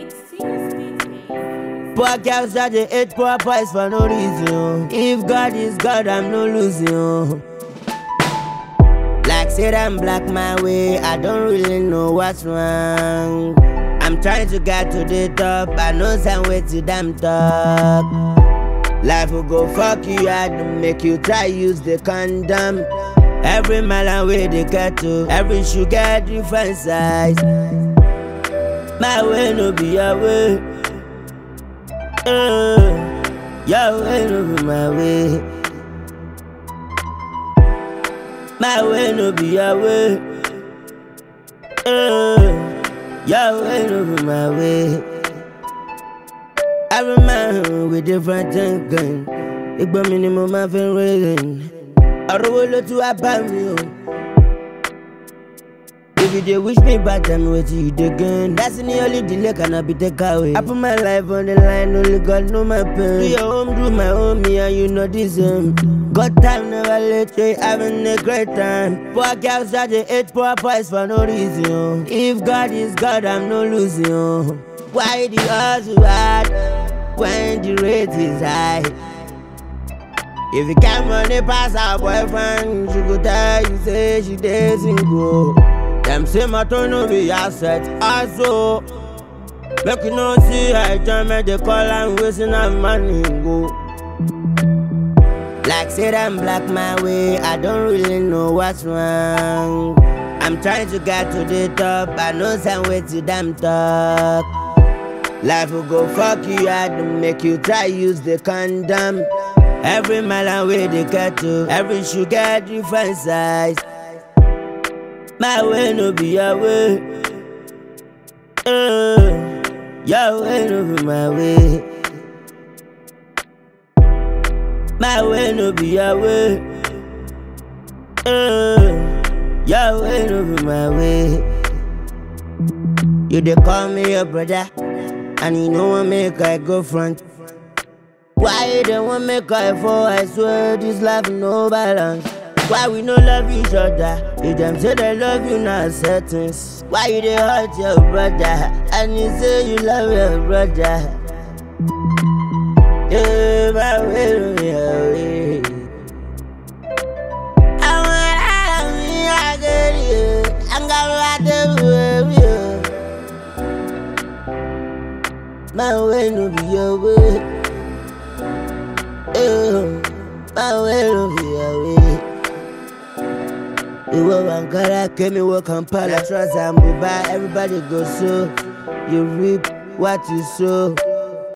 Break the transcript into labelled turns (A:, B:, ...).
A: Poor girls that they hate poor boys for no reason. If God is God, I'm no losing. Like said I'm black my way, I don't really know what's wrong. I'm trying to get to the top, I know some way to damn talk. Life will go fuck you hard to make you try use the condom. Every mile away they get to, every shoe get different size. My way no be your way. Your way no be my way. My way no be your way. Your way no be my way. Every man with different thinking. Igbo minimum my friend raising. I roll to a bamboo. If you dey wish me bad, tell me what you dey gain. That's the only delay cannot be taken away. I put my life on the line, only God know my pain. Do your home, do my home, me and you know this God time never late, they having a great time. Poor girls that they hate poor boys for no reason. If God is God, I'm no losing. Why the odds hard when the rate is high? If you can't money pass our boyfriend, she could tell you say she dancing go. Them say my turn no be asset, also. Make you no see I jam at the call and wasting our money go. Like said I'm black my way, I don't really know what's wrong. I'm trying to get to the top, I know some way to damn talk. Life will go fuck you hard to make you try use the condom. Every mile away they get to, every shoe get different size. My way no be your way. Your way no be my way. My way no be your way. Your way no be my way. You dey call me your brother, and you know what make I go front. Why you don't want me cry for? I swear this life no balance. Why we no love each other? If them say they love you, not settings. Why you dey hurt your brother? And you say you love your brother. Yeah, my way to your way. I want out of me, I get you. I'm gonna ride the way. My way no be your way. My way no be your way. You work Ankara, came in work Kampala, trust and Dubai. Everybody go so. You reap what you sow.